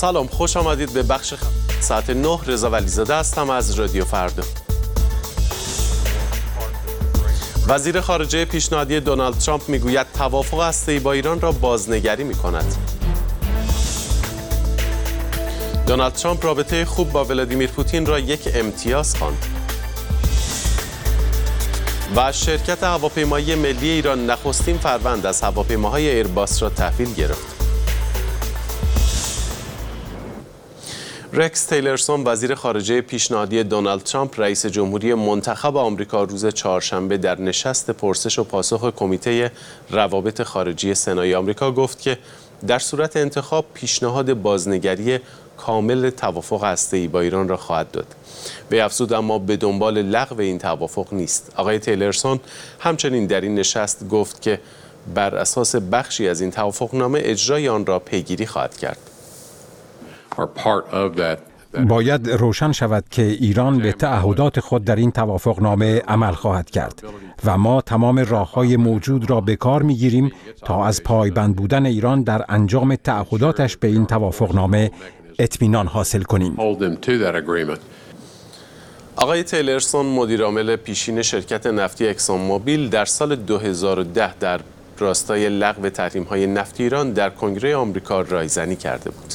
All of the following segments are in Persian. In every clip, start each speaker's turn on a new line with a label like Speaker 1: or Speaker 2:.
Speaker 1: سلام، خوش آمدید به بخش ساعت 9. رضا ولیزاده هستم از رادیو فردا. وزیر خارجه پیشنهادی دونالد ترامپ میگوید توافق هسته‌ای با ایران را بازنگری می‌کند. دونالد ترامپ رابطه خوب با ولادیمیر پوتین را یک امتیاز خواند. و شرکت هواپیمایی ملی ایران نخستین فروند از هواپیماهای ایرباس را تحویل گرفت. رکس تیلرسون وزیر خارجه پیشنهادی دونالد ترامپ رئیس جمهوری منتخب آمریکا روز چهارشنبه در نشست پرسش و پاسخ کمیته روابط خارجی سنای آمریکا گفت که در صورت انتخاب پیشنهاد بازنگری کامل توافق هسته‌ای با ایران را خواهد داد. وی افزود اما به دنبال لغو این توافق نیست. آقای تیلرسون همچنین در این نشست گفت که بر اساس بخشی از این توافقنامه اجرای آن را پیگیری خواهد کرد.
Speaker 2: باید روشن شود که ایران به تعهدات خود در این توافقنامه عمل خواهد کرد و ما تمام راه‌های موجود را به کار می‌گیریم تا از پایبند بودن ایران در انجام تعهداتش به این توافقنامه اطمینان حاصل کنیم.
Speaker 1: آقای تیلرسون مدیر عامل پیشین شرکت نفتی اکسون موبیل در سال 2010 در راستای لغو تحریم‌های نفت ایران در کنگره آمریکا رایزنی کرده بود.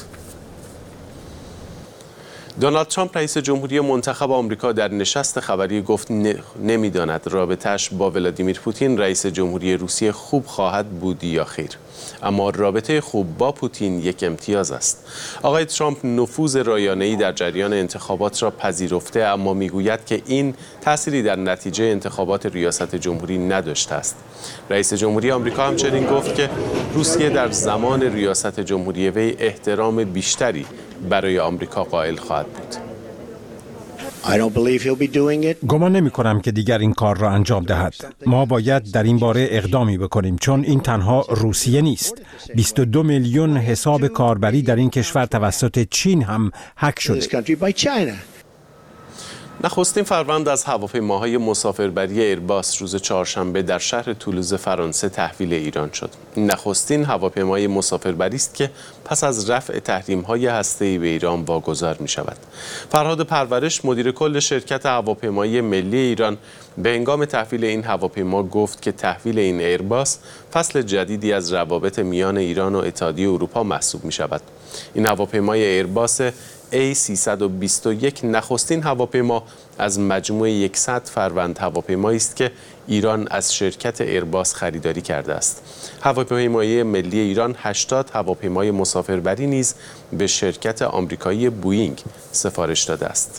Speaker 1: دونالد ترامپ رئیس جمهوری منتخب آمریکا در نشست خبری گفت نمی‌داند رابطه‌اش با ولادیمیر پوتین رئیس جمهوری روسیه خوب خواهد بود یا خیر، اما رابطه خوب با پوتین یک امتیاز است. آقای ترامپ نفوذ رایانه‌ای در جریان انتخابات را پذیرفته، اما میگوید که این تأثیری در نتیجه انتخابات ریاست جمهوری نداشته است. رئیس جمهوری آمریکا همچنین گفت که روسیه در زمان ریاست جمهوری وی احترام بیشتری برای آمریکا قائل خواهد بود.
Speaker 2: گمان نمی کنم که دیگر این کار را انجام دهد. ما باید در این باره اقدامی بکنیم، چون این تنها روسیه نیست. 22 میلیون حساب کاربری در این کشور توسط چین هم هک شده.
Speaker 1: نخستین فروند از هواپیماهای مسافربری ایرباس روز چهارشنبه در شهر تولوز فرانسه تحویل ایران شد. نخستین هواپیمای مسافربری است که پس از رفع تحریم‌های هسته‌ای به ایران واگذار می‌شود. فرهاد پرورش مدیر کل شرکت هواپیمایی ملی ایران به هنگام تحویل این هواپیما گفت که تحویل این ایرباس فصل جدیدی از روابط میان ایران و اتحادیه اروپا محسوب می‌شود. این هواپیمای ایرباس A321 نخستین هواپیما از مجموع 100 فروند هواپیمایی است که ایران از شرکت ایرباس خریداری کرده است. هواپیمای ملی ایران 80 هواپیمای مسافربری نیز به شرکت آمریکایی بوئینگ سفارش داده است.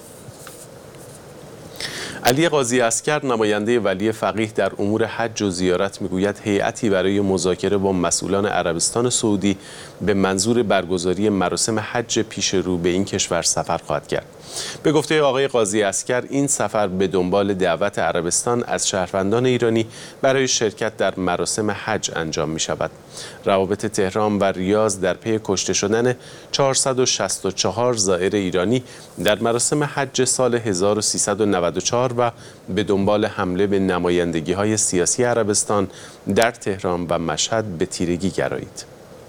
Speaker 1: علی قاضی عسکر نماینده ولی فقیه در امور حج و زیارت میگوید هیئتی برای مذاکره با مسئولان عربستان سعودی به منظور برگزاری مراسم حج پیش رو به این کشور سفر خواهد کرد. به گفته آقای قاضی عسکر این سفر به دنبال دعوت عربستان از شهروندان ایرانی برای شرکت در مراسم حج انجام می شود. روابط تهران و ریاض در پی کشته شدن 464 زائر ایرانی در مراسم حج سال 1394 و به دنبال حمله به نمایندگی‌های سیاسی عربستان در تهران و مشهد به تیرگی گرایید.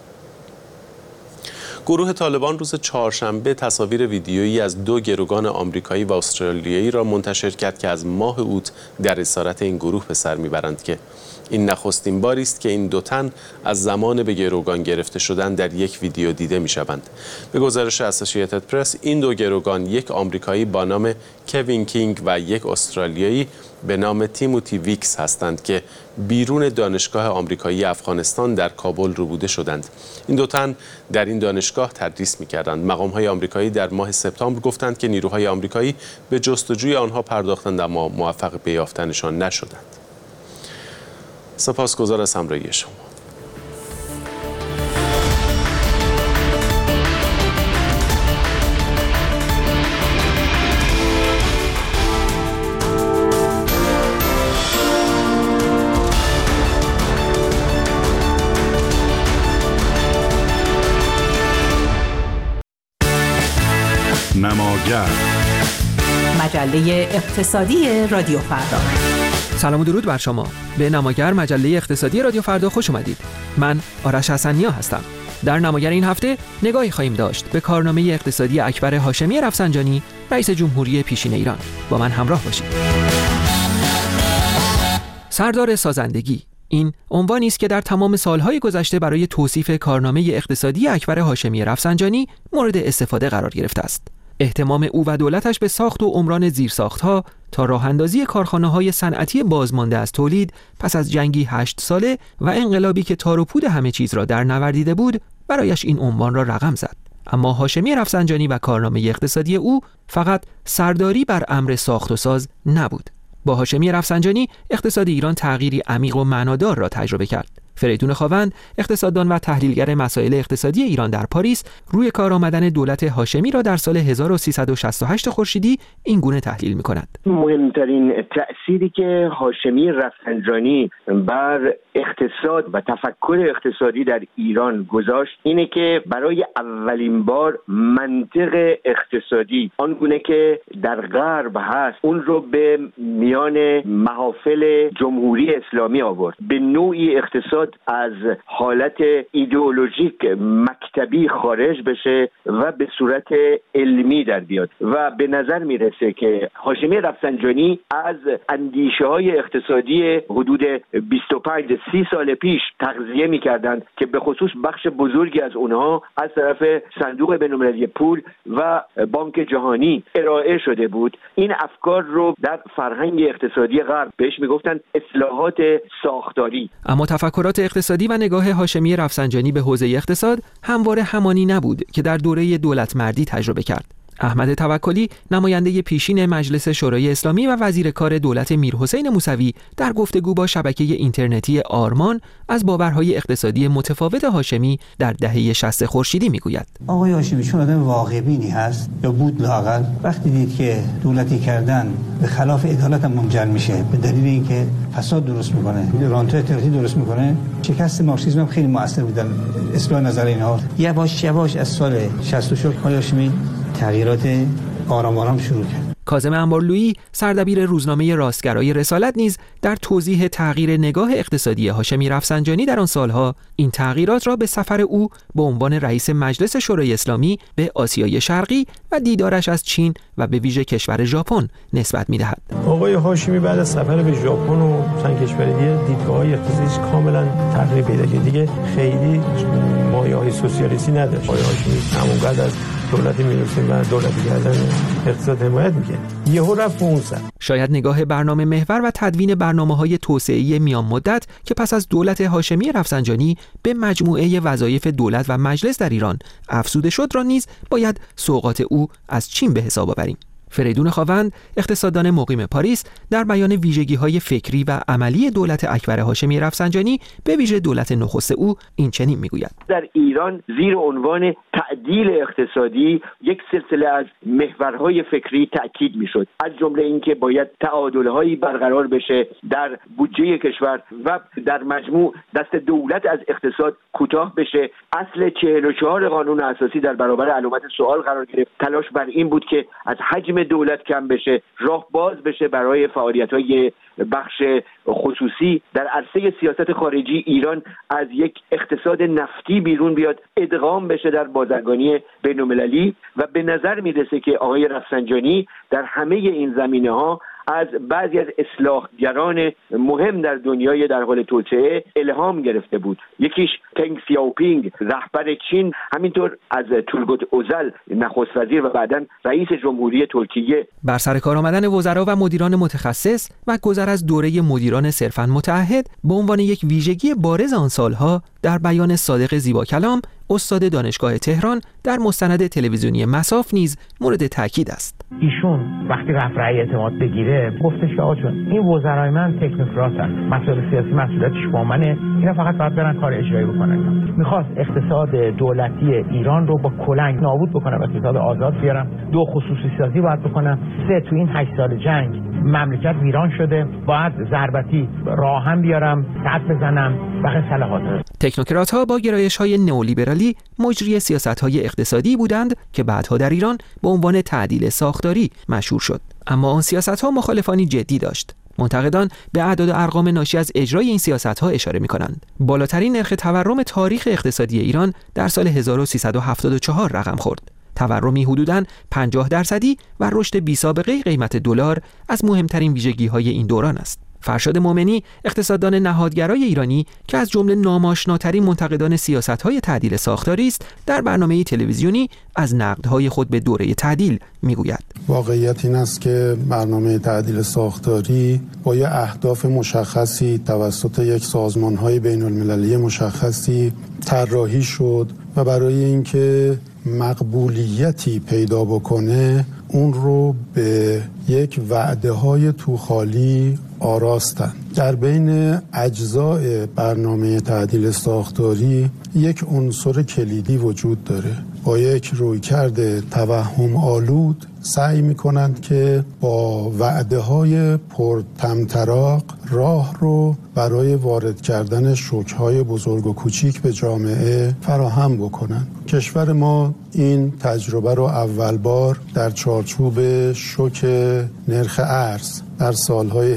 Speaker 1: گروه طالبان روز چهارشنبه تصاویر ویدیویی از 2 گروگان آمریکایی و استرالیایی را منتشر کرد که از ماه اوت در اسارت این گروه به سر میبرند که این نخستین باری است که این 2 تن از زمان به گروگان گرفته شدن در یک ویدیو دیده میشوند. به گزارش اسوسییتد پرس این 2 گروگان یک آمریکایی با نام کوین کینگ و یک استرالیایی به نام تیموتی ویکس هستند که بیرون دانشگاه آمریکایی افغانستان در کابل روبوده شدند. این 2 تن در این دانشگاه تدریس می‌کردند. مقام‌های آمریکایی در ماه سپتامبر گفتند که نیروهای آمریکایی به جستجوی آنها پرداختند اما موفق به یافتنشان نشدند. سپاسگزار از همراهی شما.
Speaker 3: نماگر
Speaker 4: مجله اقتصادی رادیو فردا.
Speaker 5: سلام و درود بر شما. به نماگر مجله اقتصادی رادیو فردا خوش اومدید. من آرش حسنیا هستم.
Speaker 3: در نماگر این هفته نگاهی خواهیم داشت به کارنامه اقتصادی اکبر هاشمی رفسنجانی، رئیس جمهوری پیشین ایران. با من همراه باشید. سردار سازندگی، این عنوانی است که در تمام سالهای گذشته برای توصیف کارنامه اقتصادی اکبر هاشمی رفسنجانی مورد استفاده قرار گرفته است. اهتمام او و دولتش به ساخت و عمران زیرساخت‌ها تا راه‌اندازی کارخانه‌های صنعتی بازمانده از تولید پس از جنگی 8 ساله و انقلابی که تار و پود همه چیز را در نوردیده بود، برایش این عنوان را رقم زد. اما هاشمی رفسنجانی و کارنامه اقتصادی او فقط سرداری بر امر ساخت و ساز نبود. با هاشمی رفسنجانی اقتصاد ایران تغییری عمیق و معنادار را تجربه کرد. فریدون خاوند، اقتصاددان و تحلیلگر مسائل اقتصادی ایران در پاریس، روی کار آمدن دولت هاشمی را در سال 1368 خورشیدی این گونه تحلیل می‌کند.
Speaker 5: مهمترین تأثیری که هاشمی رفسنجانی بر اقتصاد و تفکر اقتصادی در ایران گذاشت اینه که برای اولین بار منطق اقتصادی آنگونه که در غرب هست اون رو به میان محافل جمهوری اسلامی آورد. به نوعی اقتصاد از حالت ایدئولوژیک مکتبی خارج بشه و به صورت علمی در بیاد و به نظر میرسه که هاشمی رفسنجانی از اندیشه های اقتصادی حدود 25-30 سال پیش تغذیه میکردند که به خصوص بخش بزرگی از اونها از طرف صندوق بین‌المللی پول و بانک جهانی ارائه شده بود. این افکار رو در فرهنگ اقتصادی غرب بهش میگفتن اصلاحات ساختاری.
Speaker 3: اما تفکرات اقتصادی و نگاه هاشمی رفسنجانی به حوزه اقتصاد همواره همانی نبود که در دوره دولتمردی تجربه کرد. احمد توکلی، نماینده پیشین مجلس شورای اسلامی و وزیر کار دولت میرحسین موسوی، در گفتگو با شبکه اینترنتی آرمان از باورهای اقتصادی متفاوت هاشمی در دهه 60 خورشیدی میگوید.
Speaker 6: آقای هاشمی چون آدم واقع‌بینی هست یا بود لااقل، وقتی دید که دولتی کردن به خلاف عدالت منجر میشه به دلیل اینکه فساد درست میکنه، رانت تجارتی درست میکنه، شکست مارکسیسم خیلی موثر بود در اصلاح نظر اینها. یواش یواش از سال 64 هاشمی تغییرات آرام شروع کرد.
Speaker 3: کاظم انبارلویی، سردبیر روزنامه راستگرای رسالت، نیز در توضیح تغییر نگاه اقتصادی هاشمی رفسنجانی در آن سالها این تغییرات را به سفر او به عنوان رئیس مجلس شورای اسلامی به آسیای شرقی و دیدارش از چین و به ویژه کشور ژاپن نسبت می‌دهد.
Speaker 7: آقای هاشمی بعد از سفر به ژاپن و چند کشور دیگه دیدگاه‌های اقتصادیش کاملا تغییر پیدا کرد. دیگه خیلی مایه‌های سوسیالیستی نداشت. آقای هاشمی همونقدر از دولت میرسیم و دولتی کردن اقتصاد حمایت میکنه. یهو رفت اون سر.
Speaker 3: شاید نگاه برنامه محور و تدوین برنامه‌های توسعه‌ای میان مدت که پس از دولت هاشمی رفسنجانی به مجموعه وظایف دولت و مجلس در ایران افزوده شد را نیز باید سوغات او از چین به حساب آوریم. فریدون خاوند، اقتصاددان مقیم پاریس، در بیان ویژگی‌های فکری و عملی دولت اکبر هاشمی رفسنجانی به ویژه دولت نخست او این چنین میگوید.
Speaker 5: در ایران زیر عنوان تعدیل اقتصادی یک سلسله از محورهای فکری تأکید میشد، از جمله اینکه باید تعادل‌هایی برقرار بشه در بودجه کشور و در مجموع دست دولت از اقتصاد کوتاه بشه. اصل 44 قانون اساسی در برابر علامت سوال قرار گرفت. تلاش بر این بود که از حجم دولت کم بشه، راه باز بشه برای فعالیت‌های بخش خصوصی. در عرصه سیاست خارجی ایران از یک اقتصاد نفتی بیرون بیاد، ادغام بشه در بازرگانی بین‌المللی و به نظر میرسه که آقای رفسنجانی در همه این زمینه‌ها از بعضی از اصلاحگران مهم در دنیای در حال توسعه الهام گرفته بود. یکیش تنگ سیاوپینگ رهبر چین، همینطور از تورگوت اوزل نخست وزیر و بعداً رئیس جمهوری ترکیه.
Speaker 3: بر سر کار آمدن وزرا و مدیران متخصص و گذر از دوره مدیران صرفاً متعهد به عنوان یک ویژگی بارز آن سالها در بیان صادق زیباکلام، استاد دانشگاه تهران، در مستند تلویزیونی مساف نیز مورد تاکید است.
Speaker 8: ایشون وقتی رفت رأی اعتماد بگیره گفتش که آقا جون این وزرای من تکنوکراتن، مسائل سیاسی مسئولیتش با منه، اینا فقط باید برن کار اجرایی بکنن. میخواست اقتصاد دولتی ایران رو با کلنگ نابود بکنم، اقتصاد آزاد بیارم. 2 خصوصی سازی باید بکنم. 3 تو این 8 سال جنگ مملکت ویران شده، باید ضربتی راه هم بیارم، سد بزنم و صلاحات.
Speaker 3: تکنوکرات‌ها با گرایش‌های نئولیبرالی مجری سیاست‌های اقتصادی بودند که بعدها در ایران به عنوان تعدیل ساختاری مشهور شد. اما آن سیاست‌ها مخالفانی جدی داشت. منتقدان به اعداد و ارقام ناشی از اجرای این سیاست‌ها اشاره می‌کنند. بالاترین نرخ تورم تاریخ اقتصادی ایران در سال 1374 رقم خورد. تورمی حدوداً 50% و رشد بی‌سابقه قیمت دلار از مهمترین ویژگی‌های این دوران است. فرشاد مومنی، اقتصاددان نهادگرای ایرانی که از جمله ناماشناترین منتقدان سیاست‌های تعدیل ساختاری است، در برنامه تلویزیونی از نقدهای خود به دوره تعدیل میگوید:
Speaker 9: واقعیت این است که برنامه تعدیل ساختاری با یه اهداف مشخصی توسط یک سازمان‌های بین‌المللی مشخصی طراحی شد و برای اینکه مقبولیتی پیدا بکنه اون رو به یک وعده‌های توخالی آراستن. در بین اجزای برنامه تعدیل ساختاری یک عنصر کلیدی وجود داره. با یک رویکرد توهم آلود سعی می‌کنند که با وعده‌های پرطمطراق راه رو برای وارد کردن شوک‌های بزرگ و کوچیک به جامعه فراهم بکنند. کشور ما این تجربه رو اول بار در چارچوب شوک نرخ ارز در سالهای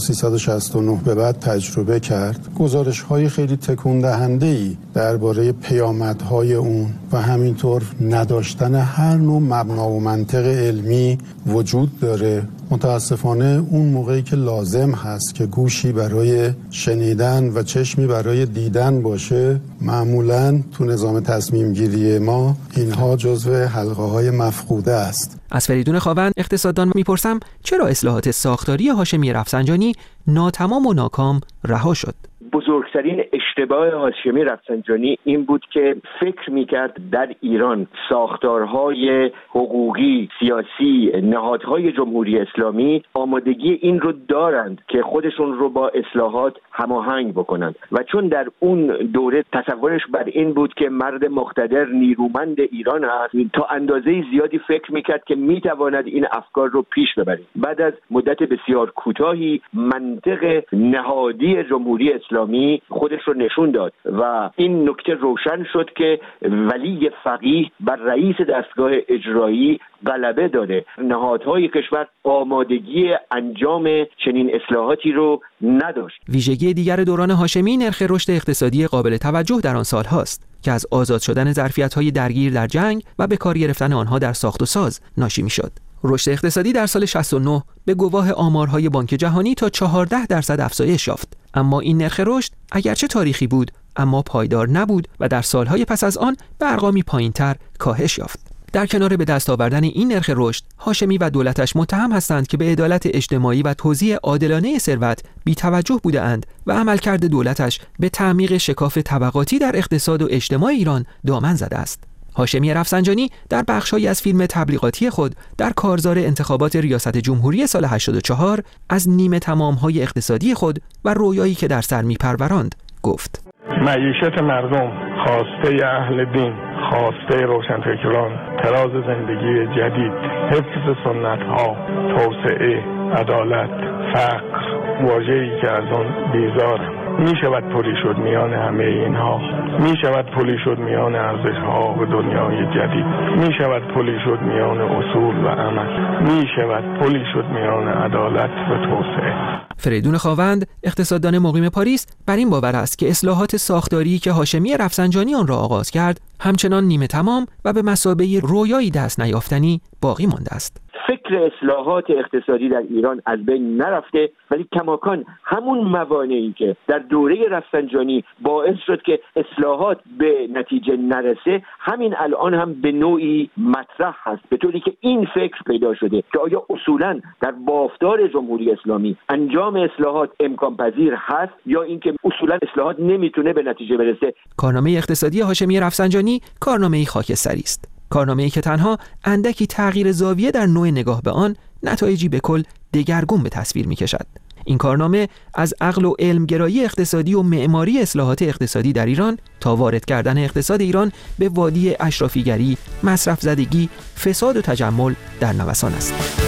Speaker 9: 1369 به بعد تجربه کرد. گزارش‌های خیلی تکون دهنده‌ای درباره پیامدهای اون و همینطور نداشتن هر نوع مبنا و منطق علمی وجود داره. متاسفانه اون موقعی که لازم هست که گوشی برای شنیدن و چشمی برای دیدن باشه، معمولاً تو نظام تصمیم گیری ما اینها جزو حلقه‌های مفقوده است.
Speaker 3: از فریدون خاوند، اقتصاددان، میپرسم چرا اصلاحات ساختاری هاشمی رفسنجانی ناتمام و ناکام رها شد؟
Speaker 5: بزرگترین اشتباه هاشمی رفسنجانی این بود که فکر میکرد در ایران ساختارهای حقوقی، سیاسی، نهادهای جمهوری اسلامی آمادگی این رو دارند که خودشون رو با اصلاحات هماهنگ بکنند و چون در اون دوره تصورش بر این بود که مرد مقتدر نیرومند ایران هست، تا اندازه زیادی فکر میکرد که میتواند این افکار رو پیش ببرد. بعد از مدت بسیار کوتاهی منطق نهادی جمهوری اسلامی خودش رو نشون داد و این نکته روشن شد که ولی فقیه بر رئیس دستگاه اجرایی غلبه داره. نهادهای کشور آمادگی انجام چنین اصلاحاتی رو نداشت.
Speaker 3: ویژگی دیگر دوران هاشمی نرخ رشد اقتصادی قابل توجه در آن سالهاست که از آزاد شدن ظرفیت‌های درگیر در جنگ و به کار گرفتن آنها در ساخت و ساز ناشی می‌شد. رشد اقتصادی در سال 69 به گواه آمارهای بانک جهانی تا 14% افزایش یافت. اما این نرخ رشد اگرچه تاریخی بود اما پایدار نبود و در سالهای پس از آن به ارقامی پایین‌تر کاهش یافت. در کنار به دست آوردن این نرخ رشد، هاشمی و دولتش متهم هستند که به عدالت اجتماعی و توزیع عادلانه ثروت بی‌توجه بوده‌اند و عملکرد دولتش به تعمیق شکاف طبقاتی در اقتصاد و اجتماع ایران دامن زده است. هاشمی رفسنجانی در بخش‌هایی از فیلم تبلیغاتی خود در کارزار انتخابات ریاست جمهوری سال 84 از نیمه تمام‌های اقتصادی خود و رویایی که در سر می‌پروراند گفت:
Speaker 10: معیشت مردم، خواسته اهل دین، خواسته روشنفکران، طراز زندگی جدید، حفظ سنت‌ها، توسعه، عدالت، فقر، واژه‌ای که از آن بیزارم. می شود پلی شد میان همه اینها، می شود پلی شد میان ارزش‌ها و دنیای جدید، می شود پلی شد میان اصول و عمل، می شود پلی شد میان عدالت و توسعه.
Speaker 3: فریدون خاوند، اقتصاددان مقیم پاریس، بر این باور است که اصلاحات ساختاری که هاشمی رفسنجانی آن را آغاز کرد همچنان نیمه تمام و به مثابه رویایی دست نیافتنی باقی مانده است.
Speaker 5: فکر اصلاحات اقتصادی در ایران از بین نرفته، ولی کماکان همون موانعی که در دوره رفسنجانی باعث شد که اصلاحات به نتیجه نرسه، همین الان هم به نوعی مطرح هست، به طوری که این فکر پیدا شده که آیا اصولاً در بافتار جمهوری اسلامی انجام اصلاحات امکان پذیر هست یا اینکه اصولاً اصلاحات نمیتونه به نتیجه برسه.
Speaker 3: کارنامه اقتصادی هاشمی رفسنجانی کارنامه‌ای خاکستری است. کارنامه‌ای که تنها اندکی تغییر زاویه در نوع نگاه به آن نتایجی به کل دگرگون به تصویر می‌کشد. این کارنامه از عقل و علمگرایی اقتصادی و معماری اصلاحات اقتصادی در ایران تا وارد کردن اقتصاد ایران به وادی اشرافیگری، مصرف زدگی، فساد و تجمل در نوسان است.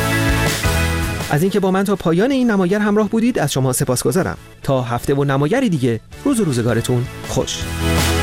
Speaker 3: از اینکه با من تا پایان این نمایر همراه بودید از شما سپاسگزارم. تا هفته و نمایری دیگه، روز و روزگارتون خوش.